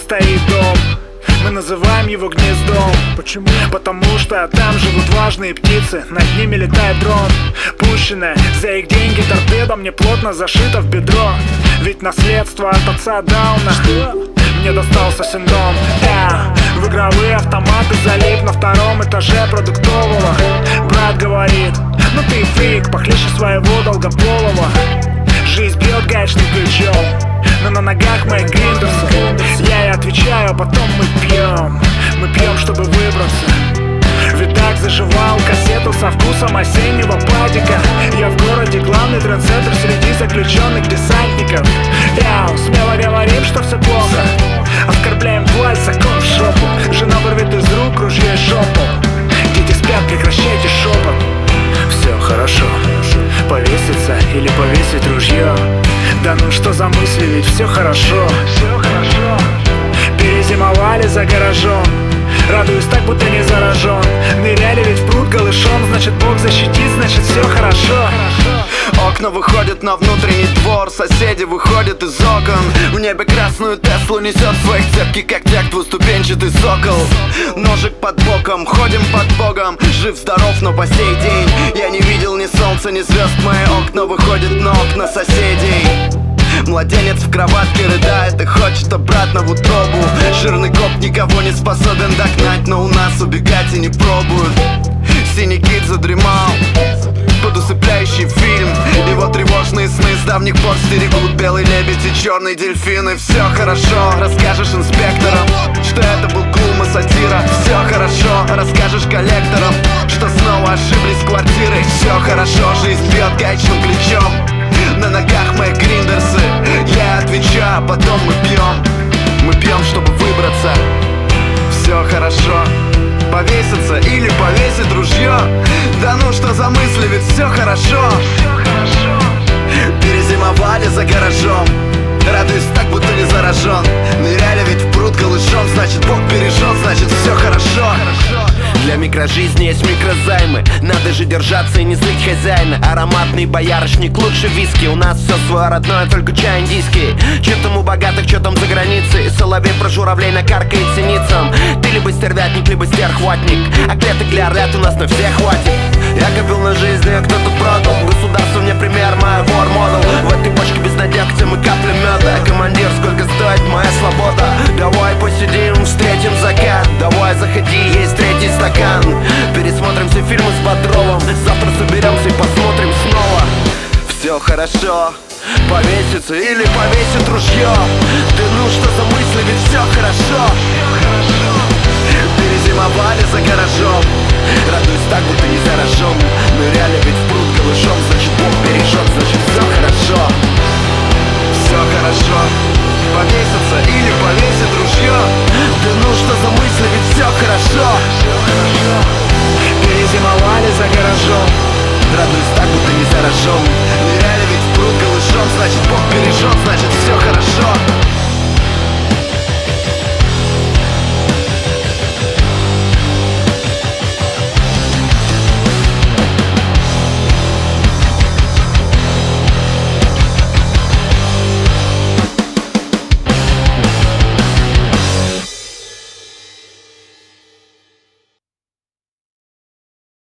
стоит дом. Мы называем его гнездом. Почему? Потому что там живут важные птицы, над ними летает дрон. Пущенная за их деньги торпеда мне плотно зашита в бедро. Ведь наследство от отца Дауна мне достался синдром. В игровые автоматы залип на втором этаже продуктового. Брат говорит: ну ты фрик, похлеще своего долгополого. Жизнь бьет гаечным ключом, но на ногах моих гриндерсы. Я и отвечаю, а потом мы пьем, чтобы выбраться. Ведь так заживал кассету со вкусом осеннего падика. Я в городе главный трендсеттер среди заключенных десантников. Смело говорим, что все плохо, оскорбляем власть, закон в шопу. Жена вырвет из рук ружье и жопу. Дети спят, прекращайте шепот. Все хорошо, повеситься или повесить ружье. Да ну что за мысли, ведь все хорошо. Перезимовали за гаражом, радуюсь так, будто не заражен. Ныряли ведь в пруд голышом, значит Бог защитит, значит все хорошо. Окна выходят на внутренний двор, соседи выходят из окон. В небе красную Теслу несет в своих цепких когтях двуступенчатый сокол. Ножик под боком, ходим под Богом, жив-здоров, но по сей день я не видел ни солнца, ни звезд. Мои окна выходят на окна соседей. Младенец в кроватке рыдает и хочет обратно в утробу. Жирный коп никого не способен догнать, но у нас убегать и не пробуют. Синий кит задремал под усыпляющий фильм. Его тревожные сны с давних пор стерегут белый лебедь и черный дельфин. И все хорошо, расскажешь инспекторам, что это был клум и сатира. Все хорошо, расскажешь коллекторам, что снова ошиблись квартирой. Все хорошо, жизнь бьет гаечным ключом, на ногах мои гриндерсы. Я отвечаю, а потом мы пьем, чтобы выбраться. Все хорошо, повеситься или повесить ружье. Да ну что за мысли, ведь все хорошо. Перезимовали за гаражом, радуюсь так, будто не заражен. Ныряли ведь в пруд голышом, значит Бог бережет, значит все хорошо. Для микрожизни есть микрозаймы, надо же держаться и не злить хозяина. Ароматный боярышник лучше виски, у нас все свое родное, только чай индийский. Че там у богатых, че там за границей? Соловей про журавлей накаркает синицам. Ты либо стервятник, либо стерхватник, а клеток для орлят у нас на всех хватит. Я копил на жизни, а кто-то продал. Государство мне пример, моя вор-модел. В этой бочке без надегтя мы капли меда. Командир, сколько стоит моя свобода? Давай посидим, встретим закат. Давай заходи, есть третий стакан. Пересмотрим все фильмы с Бодровым. Завтра соберемся и посмотрим снова. Все хорошо, повеситься или повесить ружье. Ты ну что за мысли, ведь все хорошо. Перезимовали за гаражом, радуюсь так, будто не заражен.